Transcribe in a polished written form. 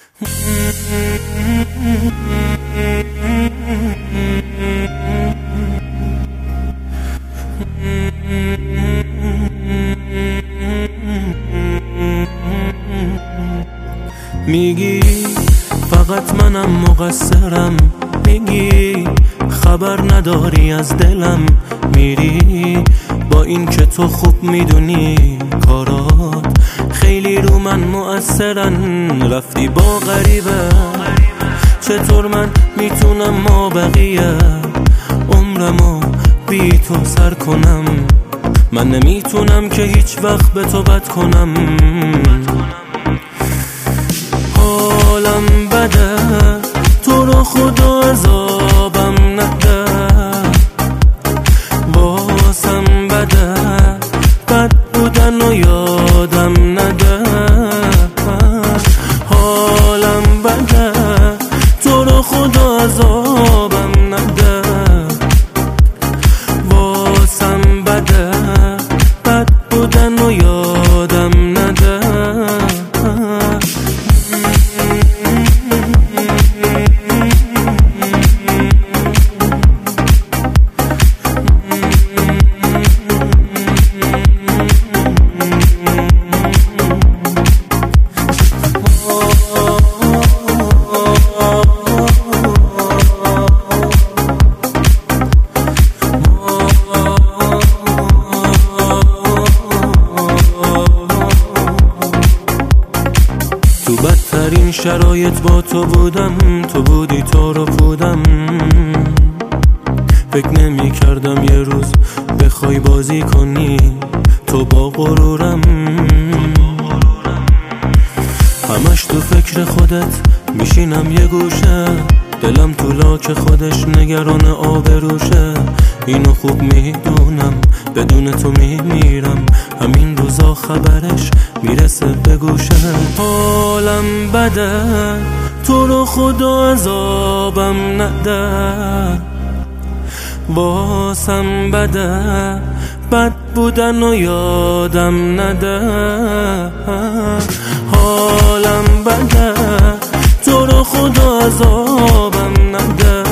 میگی فقط منم مقصرم، میگی خبر نداری از دلم، میری با این که تو خوب میدونی کارات خیلی رو من مؤثرن. رفتی با غریبه، چطور من میتونم ما بقیه عمرمو بی تو سر کنم؟ من نمیتونم که هیچ وقت به تو بد کنم. حالم بده، تو رو خدا عذابم نده، واسم بده بد بودن و یادم نده. حالم بده، تو رو خدا عذابم نده، واسم بده بد بودن و یادم نده. تو بدترین شرایط با تو بودم، تو بودی تو رو بودم. فکر نمی کردم یه روز بخوای بازی کنی تو با غرورم. همش تو فکر خودت میشینم یه گوشه، دلم تو لاک خودش نگران آبروشه. اینو خوب میدونم بدون تو میمیرم، همین روزا خبرش میرسه به گوشم. حالم بده، تو رو خدا عذابم نده، واسم بده بد بودن و یادم نده. حالم بده، تو رو خدا عذابم نده،